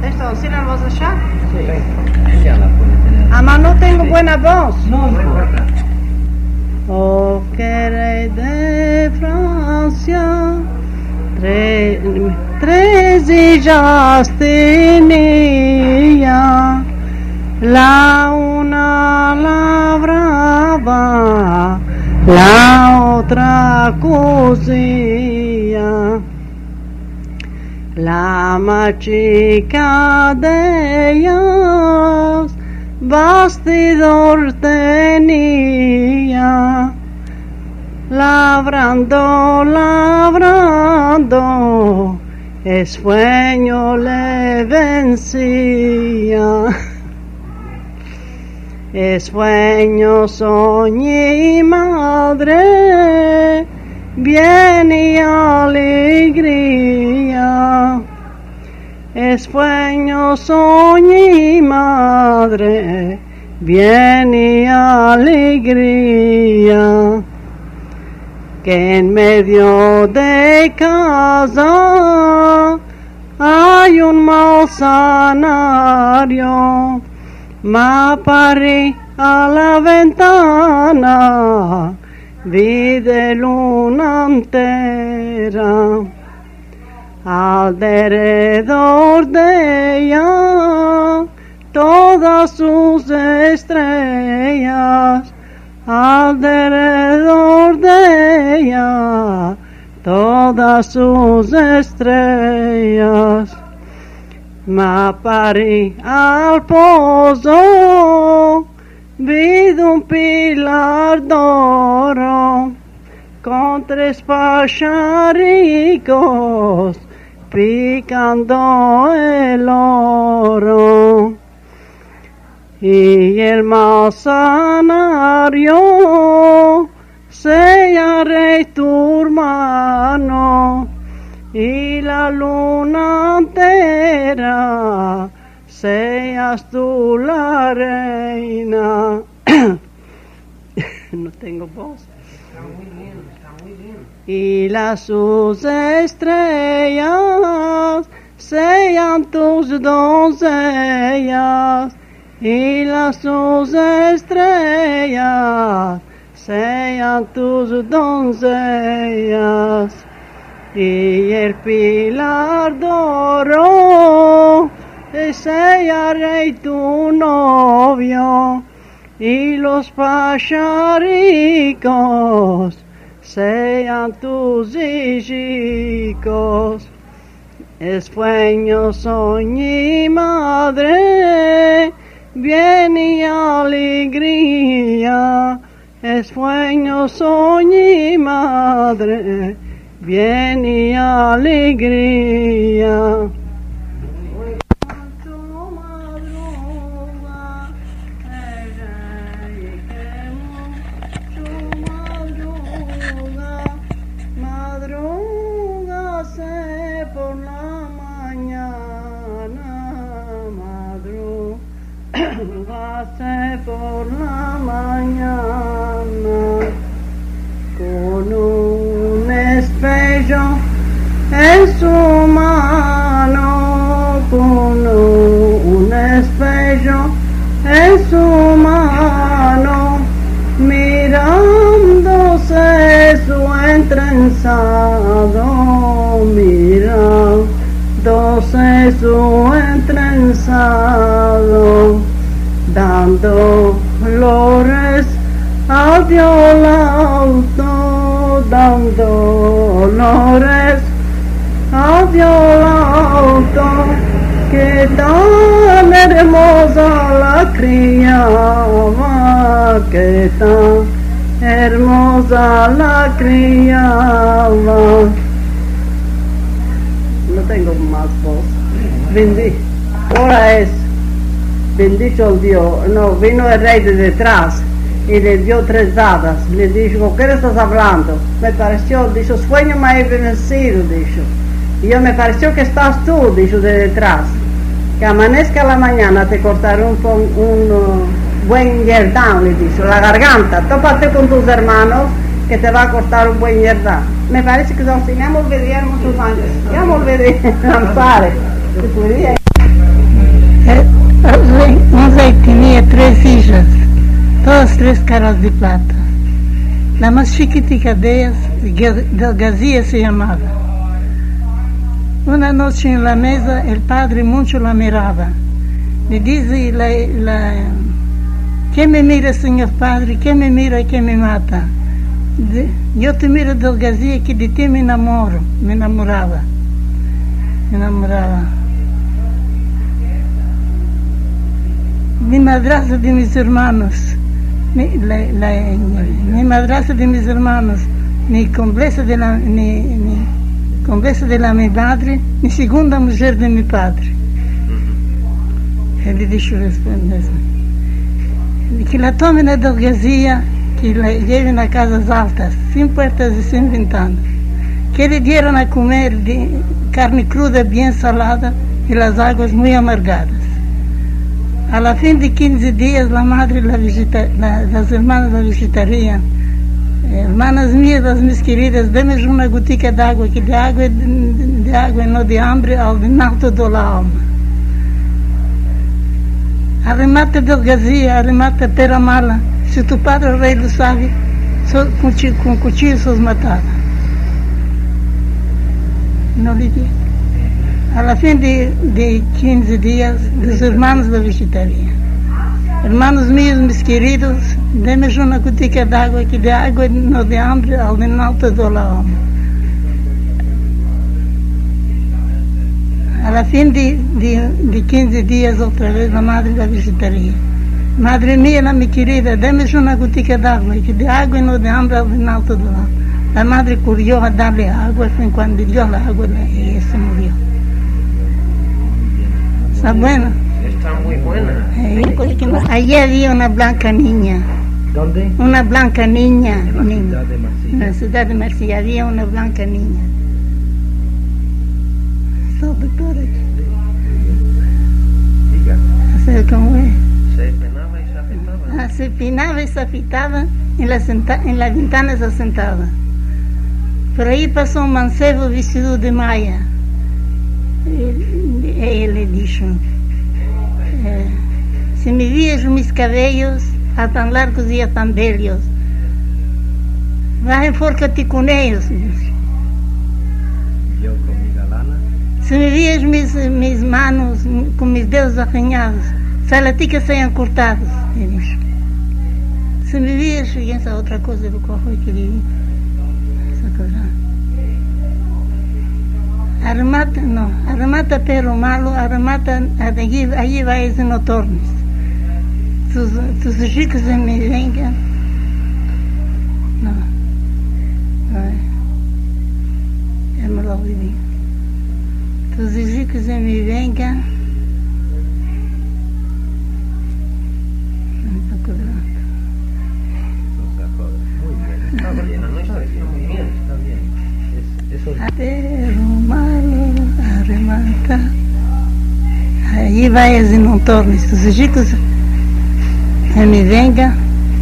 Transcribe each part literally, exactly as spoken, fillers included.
Esto, ¿sí la voz allá? Sí, ella la puede tener. Además no tengo buena voz. No, no importa. Oh, que rey de Francia, tres, tres hijas tenía, la una labraba, la otra cosía. La más chica de ellas bastidor tenía, labrando, labrando, el sueño le vencía. El sueño soñé, madre, bien y alegría. El sueño soñé, madre, bien y alegría. Que en medio de casa hay un malsanario. Ma paré a la ventana, vi de luna entera. Alrededor de ella todas sus estrellas, alrededor de ella todas sus estrellas. Ma paré al pozo, vi un pilar d'oro con tres pajaricos picando el oro. Y el malsanario se haré tu hermano, y la luna entera seas tú la reina. No tengo voz. Está muy bien, está muy bien. Y las sus estrellas sean tus doncellas, y las sus estrellas sean tus doncellas. Y el pilar d'oro sea rey tu novio, y los pajaricos sean tus hijos. El sueño soñé, madre, bien y alegría. El sueño soñé, madre, bien y alegría. Madrúgase por la mañana, madrúgase por la mañana, con un espejo en su mano, con un espejo en su mano, mirándose su entrenzado, mirándose su entrenzado, dando flores al violauto, dando flores al violauto, que tan hermosa la criaba, que tan hermosa la criaba. No tengo más voz. Bendito. Ahora es, bendito el Dios. No, vino el rey de detrás y le dio tres dadas. Le dijo, ¿con qué estás hablando? Me pareció, dijo, sueño me he vencido, dijo. Y yo me pareció que estás tú, dijo, de detrás. Que amanezca la mañana te cortaré un, un uh, buen yerdán, le dijo, la garganta. Tópate con tus hermanos que te va a cortar un buen yerdán. Me parece que nos teníamos que ver muchos años. Ya me olvidé, Ampare. O rei, un rey tenía tres hijas, todas tres caras de plata. La más chiquitica de ellas, Delgazia se llamaba. Una noche en la mesa el padre mucho la miraba. Le dice, la, la, ¿qué me mira, señor padre? ¿Qué me mira, qué me mata? De, yo te miro, Delgazia, que de ti me enamoro, me enamoraba. Me enamoraba. Mi madrastra de mis hermanos, mi, la, la, mi madrastra de mis hermanos, mi condesa de la, mi, mi condesa de la mi madre, mi segunda mujer de mi padre. Ele deixou responder. Que la tomen a Delgazia, que la lleven a casas altas, sin puertas y sin ventanas. Que le dieron a comer de carne cruda bien salada y las aguas muy amargadas. A la fin de quince días la madre la visita, la, las hermanas la visitarían. Hermanas mías, las mis queridas, deme una gotica de agua, que de agua, de, de agua no de hambre, al alto de la alma. Arremata Delgazia, arremata pera mala. Se tu padre rei lo sabe, so, com, com cuchillo sos matada. No le digo. A la fin de, de quince días, los hermanos la visitarían. Hermanos míos, mis queridos, deme una gotica de agua, que de agua no de hambre, al alto de la alma. A la fin de, de, de quince días, otra vez, la madre la visitaría. Madre mía, la mi querida, deme una gotica de agua, que de agua no de hambre, al alto de la alma. La madre corrió a darle agua, fue cuando dio la agua, ella se murió. ¿Está buena? Está muy buena. Eh, allí había una blanca niña. ¿Dónde? Una blanca niña. En la niña. ciudad de Marsella. En la ciudad de Marsella había una blanca niña. Só doctora aqui. Diga. ¿Sabe cómo es? Se penaba y se afeitaba. Ah, se peinaba y se afeitaba, en la, senta, en la ventana se sentaba. Por ahí pasó un mancebo vestido de maya. Ele dijo, eh, si me vías mis cabellos a tan largos y a tan bellos, vai enfórcate con ellos. Yo con mi galana. Si me vías mis, mis manos con mis dedos arranhados, sale a ti que sean cortados. Ele dijo. Si me vías, y esa otra cosa do qual foi que ele essa coisa. Armata, no, armata pero malo, armata, allí, allí vais y no tornes. Tus, tus ricos me vengan. No, no, ya me lo olvidé. Tus ricos me vengan. No me acuerdo. No se acuerda. Muy bien. Está bien, no está muy bien, está bien. Es, eso es... Pero malo, arremata. Aí vais e não tornes. Os ricos me venga.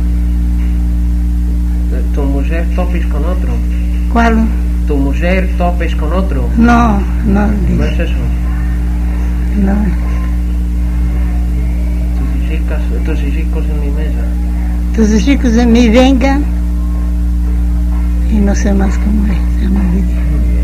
¿Tu mujer topes con otro? Qual? ¿Tu mujer topes con otro? Não, não No diz. es eso. Não. Tus hijicas, tus hijicos en mi mesa. Os ricos me venga. E não sei mais como é. Já me olvidei.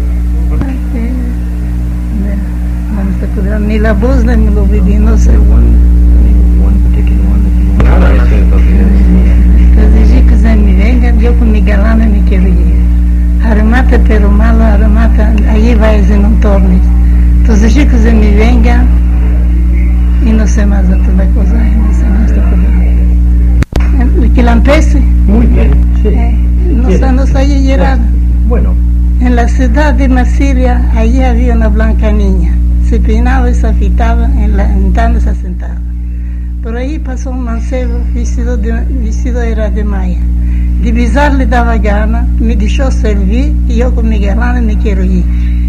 Vamos a cuidar. Ni la voz ni me lo olvidé. No sé. One particular one that you want. No, no, eso es lo que Os ricos me venga. Eu com mi galana me quero ir. Arremata pero malo, arremata. Aí vais e não tornes. Os ricos me venga. E não sei mais outra coisa. Não sei mais outra coisa. Que lampese. Muy bien, sí. Eh, no, Bien. no sabía llegar. Bueno, En la ciudad de Marsella, allí había una blanca niña. Se peinaba y se afeitaba, en la ventana se sentaba. Por ahí pasó un mancebo, vestido, de, vestido era de maya. De besar le daba gana, me dejó servir y yo con mi galana me quiero ir.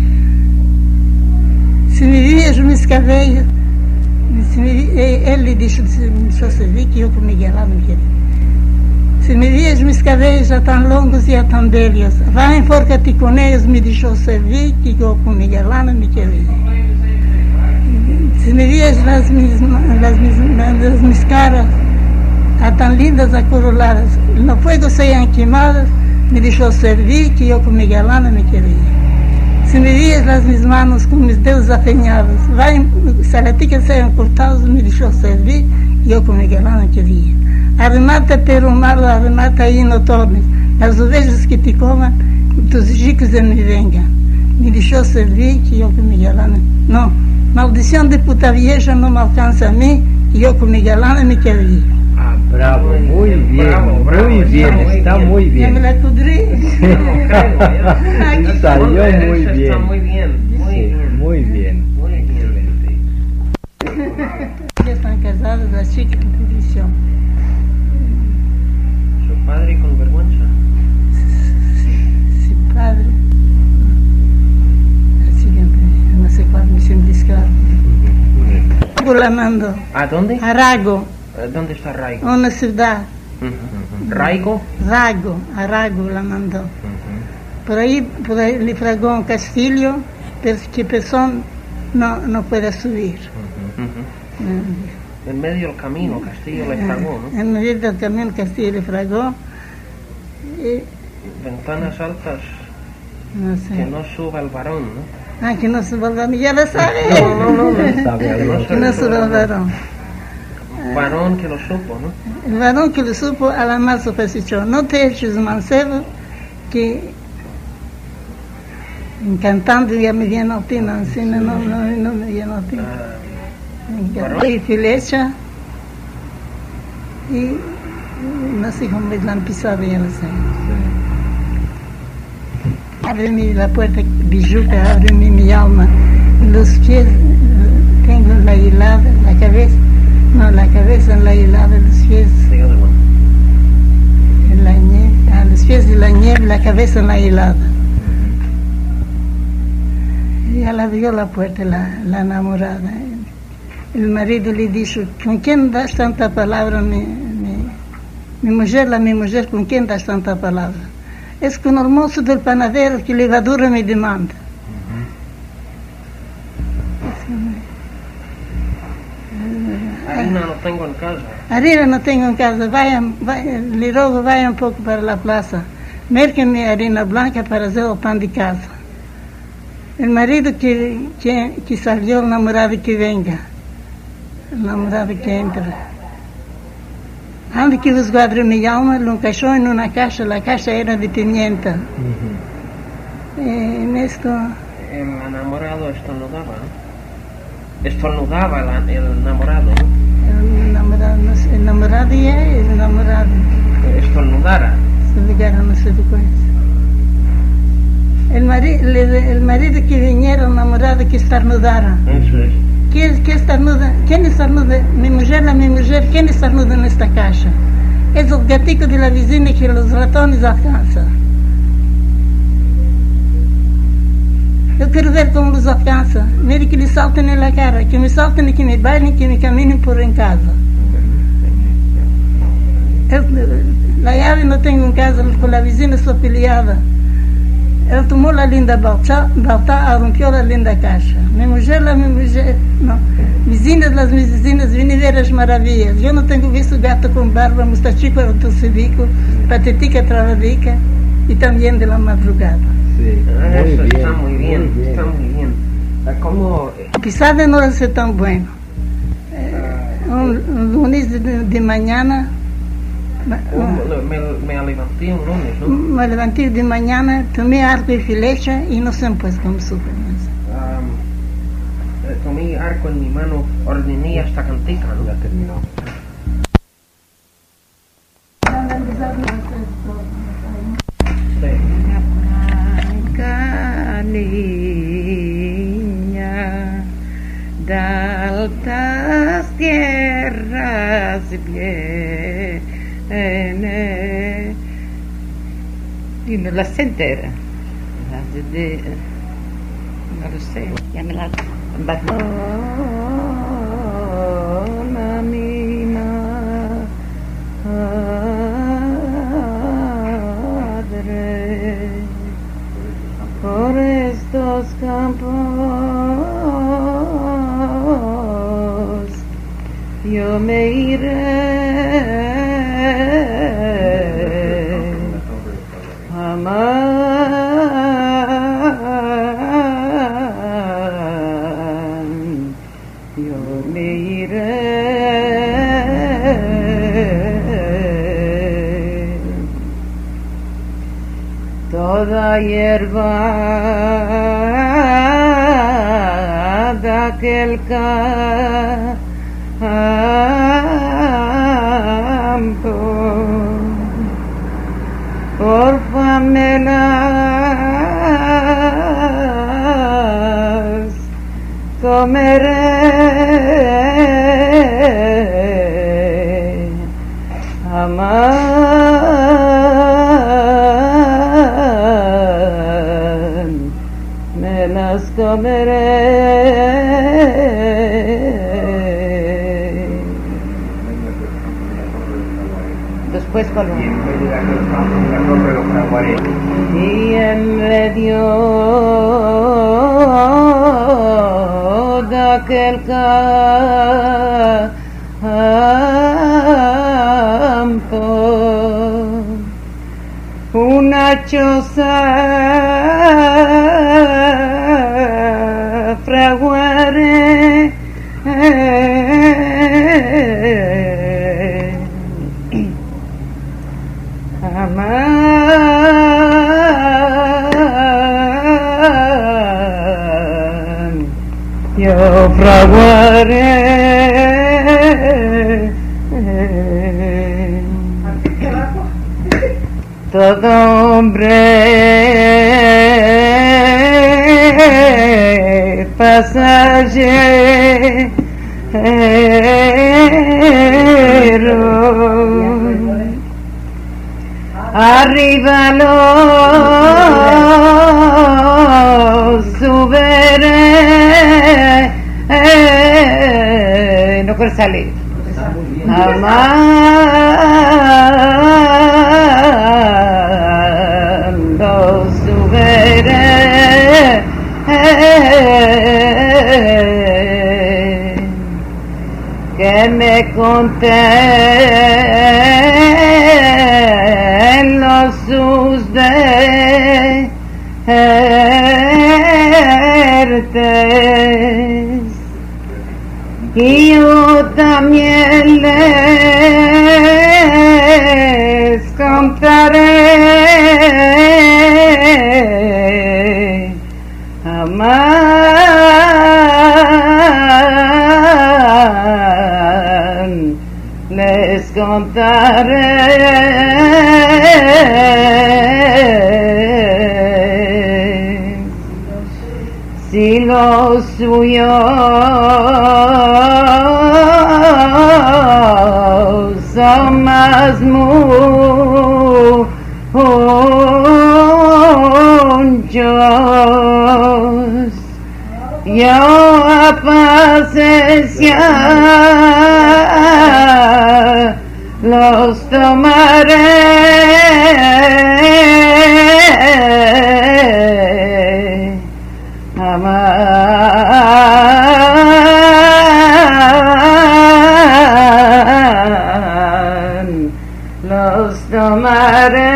Si me vías mis cabellos, si me, él le deixou, me deixou servir que eu com mi galana me quiero ir. Se me vías mis cabellos já tão longos e já tão belhos, vai enfórcate com eles, me deixou servir, que eu com mi galana me quero ir. si me vieras las mis, las mis, las mis caras, a tan lindas acoroladas, no fuego sean quemadas, me deixou servir que eu com mi galana me queria. Se me vias las mis manos com mis dedos afinhados, saraticas saiam cortados, me deixou servir que eu com mi galana queria. Arremata pelo mar, arremata aí no tormes, as ovelhas que te comam, tus ricos e me venga. Me deixou servir que eu com mi galana. Não, maldição de puta vieja não me alcança a mim, que eu com mi galana me queria. Ah, bravo, muy bien, bravo, bravo, muy bien, está muy Ya me bien. la pudrí. Salió muy Está bien. muy bien, muy Sí, bien. muy bien. Muy bien. Ya están casadas las chicas que te dicen. Su padre con vergüenza. Sí, padre. La siguiente, no sé cuál me siento discar. La mando ¿A dónde? a Rago, Eh, ¿Dónde está Raigo? una ciudad. ¿Raigo? Rago, a Rago la mandó. Por ahí, por ahí le fragó un castillo, pero que persona no, no puede subir. Eh, En medio del camino, Castillo le fragó, ¿no? En medio del camino castillo le fragó. Y, Ventanas altas, no que sé. no suba el varón, ¿no? Ah, que no se vuelva a mí, ya lo sabe. No, no, no, no. Sabe algo. Que no se vuelva varón. Varón que lo supo, ¿no? El varón que lo supo a la más superstición. No te eches mancebo, que cantando ya me viene a ti, no, así, no, no, no, no me viene a ti. Ah, Y filecha, y no sé cómo me la han pisado, ya no sé. Abre la puerta, bijuca, abre mi, mi alma. Los pies, tengo la hilada, la cabeza, no, la cabeza en la hilada, los pies the other one. en la nieve, a los pies de la nieve, la cabeza en la hilada. Y ella abrió la puerta, la, la enamorada. El marido le dijo, ¿con quién das tanta palabra, mi, mi, mi mujer, la mi mujer, con quién das tanta palabra? Es con el mozo del panadero que levadura me demanda. Harina no tengo en casa. Harina no tengo en casa, vayan, vayan, le rogo, vaya un poco para la plaza. Mérquenme harina blanca para hacer el pan de casa. El marido que, que, que salió, el namorado que venga. El namorado que entra. Ande que los guardó mi alma, lo encaixó en una caja, la caja era de pimienta. Eh, en esto, El enamorado estornudaba, ¿no? Estornudaba el, el enamorado, ¿no? el namorado, no sé, el namorado ya, el enamorado. Estornudara. Se ligaron, no sé de qué. El, mari, le- el marido que viniera, el namorado que estornudara. Eso es. ¿Quién, quién estornuda? ¿Quién estornuda? Mi mujer, la mi mujer, ¿quién estornuda en esta caja? Es el gatico de la vecina que los ratones alcanzan. Eu quero ver como los alcanza. Mire que lhe saltem en la cara, que me salten y que me bailen, que me caminen por en casa. Eu, la llave no tengo en casa, con la vecina soy peleada. Él tomó la linda balta, balta rompió la linda caja. Mi mujer, la mi mujer, no. Vecinas, las mis vecinas, vine ver as maravillas. Yo no tengo visto gato con barba, mustachico, autocebico, patetica, travadica y también de la madrugada. Sí, Ah, muy Eso bien, está muy bien, muy bien. está muy bien. Ah, ¿Cómo? eh, Pisada no es tan bueno. Eh, un, un lunes de, de mañana, un- me, me levanté un lunes, ¿no? me levanté de mañana, tomé arco y flecha y no sé pues cómo supe. Ah, eh, tomé arco en mi mano, ordené hasta cantica, ¿no? Ya terminó. Sí. Branca niña de altas tierras viene. Dime la sé entera. La de, de- no lo sé, ya me la Barcelona mina, padre, por estos campos yo me iré. Amán, yo me iré. Toda hierba de aquel campo, porfa me las comeré. Amán, me las comeré. Después cuál Y en medio de aquel campo, la torre de los jaguares. y en medio de aquel campo una choza fraguare. Amán, yo fraguaré. Todo hombre pasajero, arriba los subiré. No quiero salir. Amán, los subiré. Que me conten los sus vertes y yo también les contaré. Amán, les contaré. Si los suyos son más muchos, yo a paciencia los tomaré. Amán, los tomaré.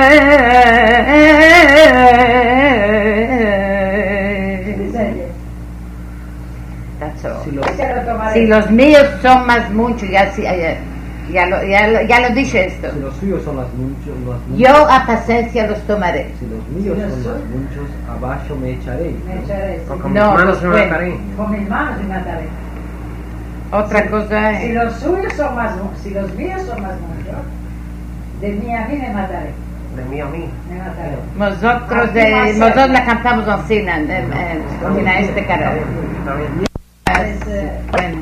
That's all. Si los, Si los míos son más muchos, ya, ya, ya, lo, ya, lo, ya lo dije esto. si los suyos son más muchos, más muchos, Yo a paciencia los tomaré. si los míos son más muchos, abajo me echaré. Me echaré. O con No, mis manos me después. mataré. Con mis manos me mataré. Otra cosa Si es... los suyos son más, mu- si los míos son más muchos, de mí a mí me mataré. De mí a mí. Me mataré. Nosotros, de, nosotros la cantamos así en, en, en, en este canal. Está bien. Es, eh, Bueno.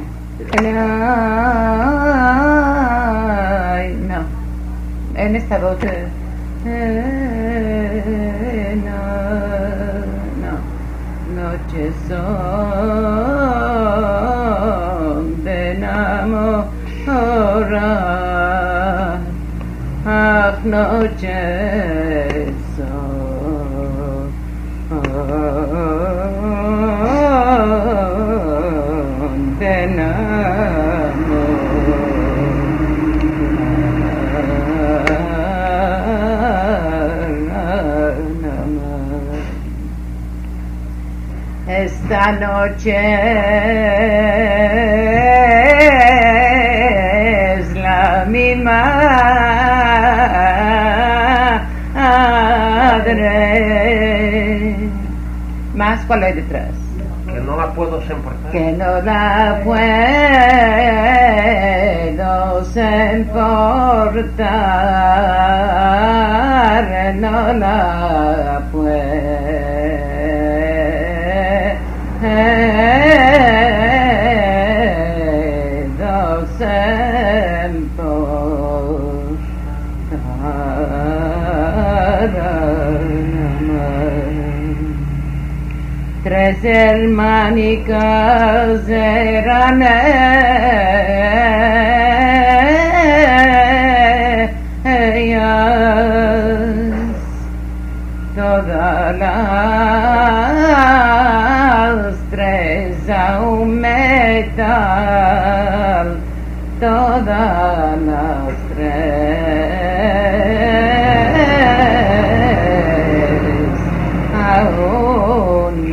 Ay, no. En esta voz. eh, eh, no, no. Noches son de enamorar. Ah, noches son de enamorar. esta noche es la misma madre. Más, ¿cuál hay detrás? Que no la puedo soportar. Que no la puedo soportar, no la puedo soportar. Tres hermanicas eran ellas, todas las tres a un metal, todas las tres a un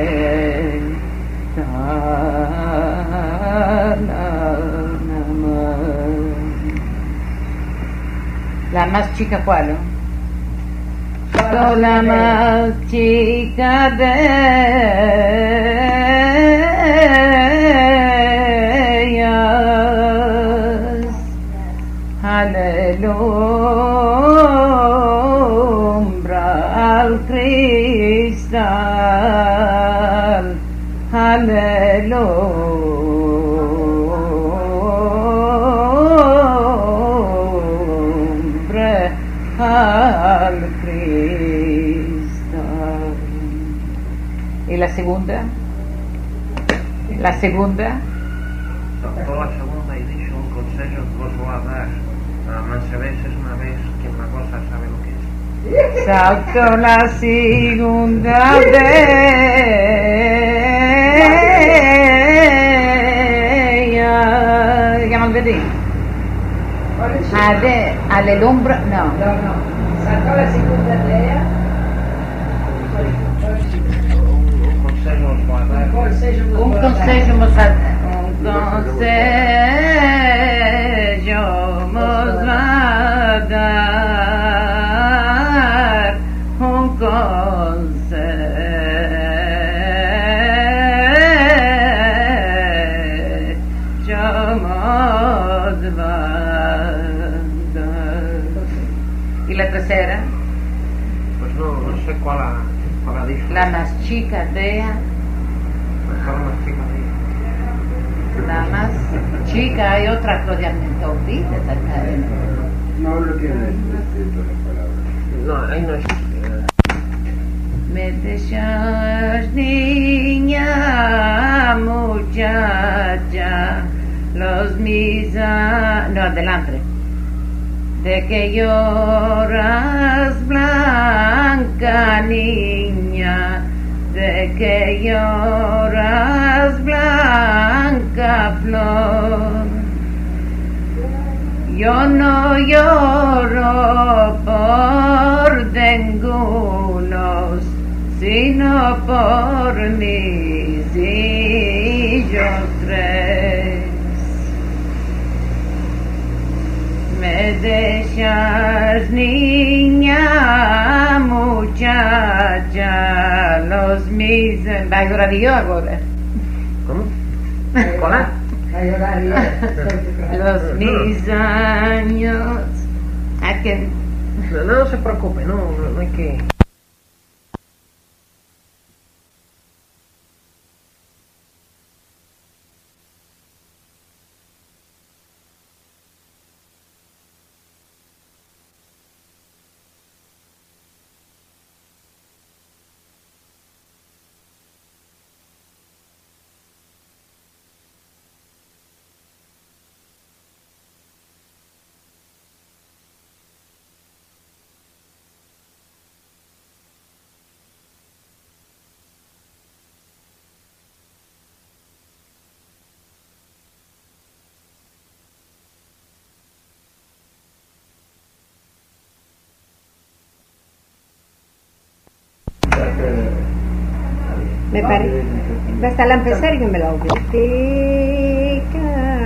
la más chica, ¿cuál? Soy la más chica de ellas. Alelumbra al cristal. Alelumbra al cristal. ¿Y la segunda? La segunda. Doctor, la segunda he dicho un consejo que vos voy a dar. Nada más a veces una vez que una cosa sabe lo que es. Salto la segunda vez. Llama al vedì. Ale, alelumbra, no. No, no. Saltò la seconda idea. Un consejo os voy a dar. Un consejo vos Un vou dar. consejo vos a- un consejo vos va a dar. Un consejo vos va a dar. ¿Y la tercera? Pues no, no sé cuál ha, cuál ha dicho. La más chica de ella. Mejor más chica de ella. La más chica, hay otra cosa, ya me olvidas acá. No lo tienes escrito las palabras. No, ahí no es. eh, Me dejas niña, muchacha, los mis... a- No, adelante. De que lloras, blanca niña, de que lloras, blanca flor. Yo no lloro por ningunos, sino por mis hijos tres. Me dejas niña, muchacha, los mis... Vai agora yo agora. ¿Cómo? ¿Hola? Vai orar io. Los mis años. ¿A que? No, no se preocupe, no, no, no hay que... Me parece. Hasta la empecé que me la obliga.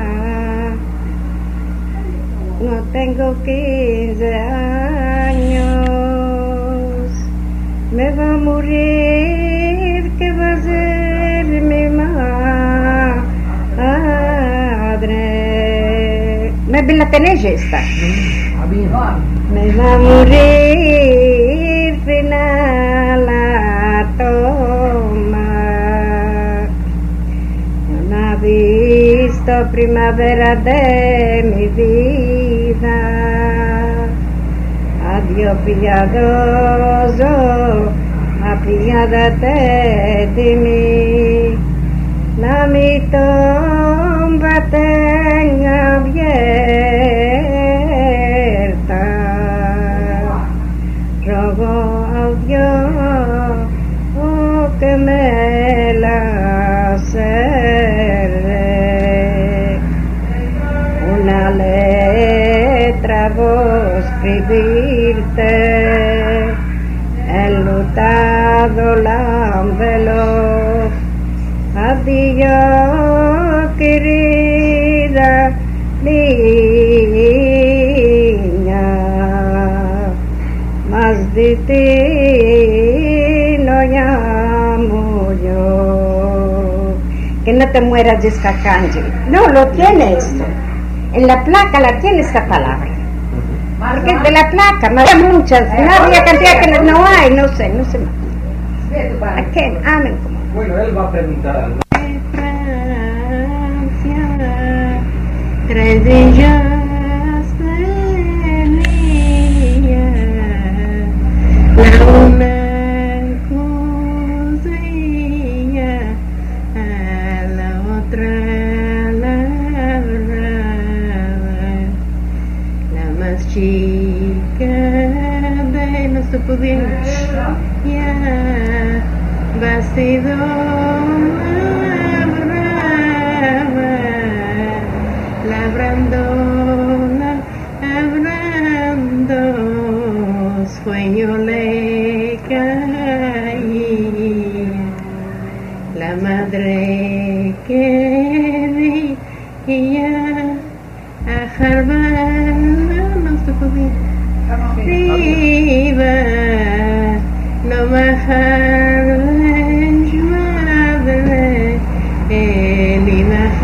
No tengo quince años, me va a morir, ¿qué va a hacer mi madre? Me la tenés esta. Me va a morir final la toma. No ha visto primavera de mi vida. Adiós piadoso, apiádate de mí. La mi tumba tenga abierta. Rogo a Dios oh, que me la cerre. Una letra vos escribirte, enlutado lámbelo. Adiós querida niña, más de ti no llamo yo. Que no te mueras de esta canción. No, lo tiene esto. En la placa la tiene esta palabra. Porque es de la placa, no hay muchas, nadie cantidad que no hay, no sé, no sé más. ¿A qué? Amén. Bueno, él va a preguntar algo. Francia, tres días tenía, la una cosilla, a la otra labraba, la más chica de nuestro pueblo, ya vestido labraba, labrando, labrando, sueño le caía, la madre quería a jarbar, no se podía, iba, no bajarles madre, él iba a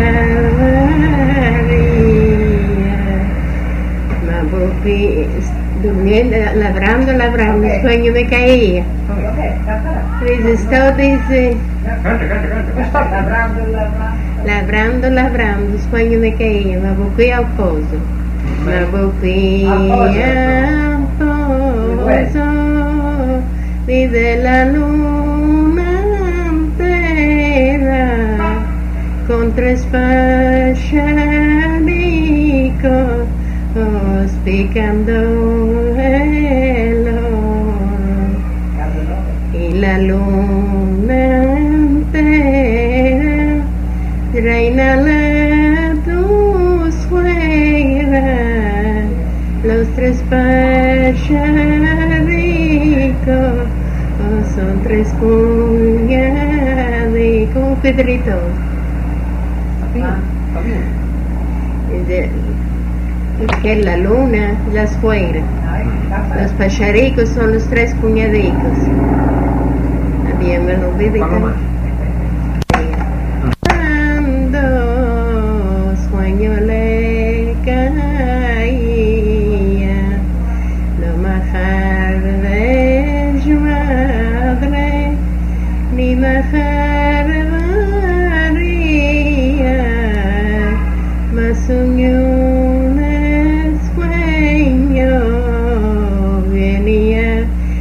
jarbaría, mabopis, durmiendo, labrando, labrando, el sueño me caía. Dice, esto dice, labrando, labrando, sueño me caía, mabopis al pozo, mabopis al pozo. Vive la luna entera con tres pajaricos picando el oro y la luna entera reina la tu suegra, los tres pajaricos son tres cuñados con Pedrito. Que la luna, la suegra. Los pajaricos son los tres cuñadicos. Había me lo olvidé. Cuando sueño le caía, lo majar de su madre, ni majar María, más soñó un sueño, venía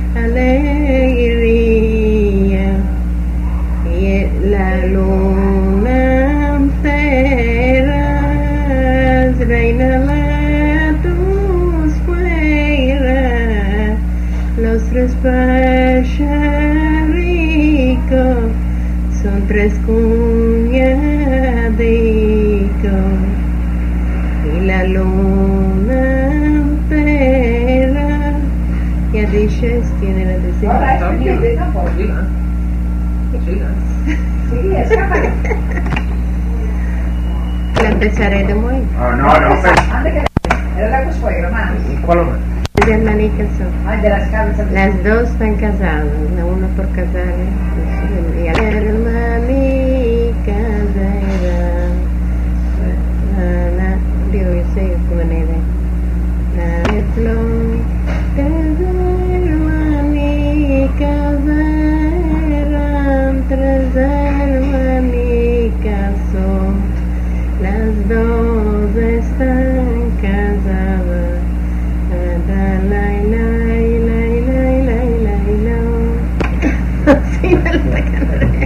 alegría, y la luna entera, reina la tu suegra, los tres pajaricos son tres cuñadicos, y la luna entera, ya dices, tiene la decisión. Está bien. Siga. Siga. Sí, escápale. La empezaré de muy. Oh, no, no, pero... Anda que era la consuegra, más. ¿Y cuál otra? Las hermanitas son. Ay, de las cabezas. Las dos están casadas, la una por casar. Y la hermanica era. La, digo, yo sé qué manera. La de flor, tres hermanicas eran, tres hermanicas son. Las dos están casadas. La, la, la, la, la, la, la, la. Sí, me lo está cantando.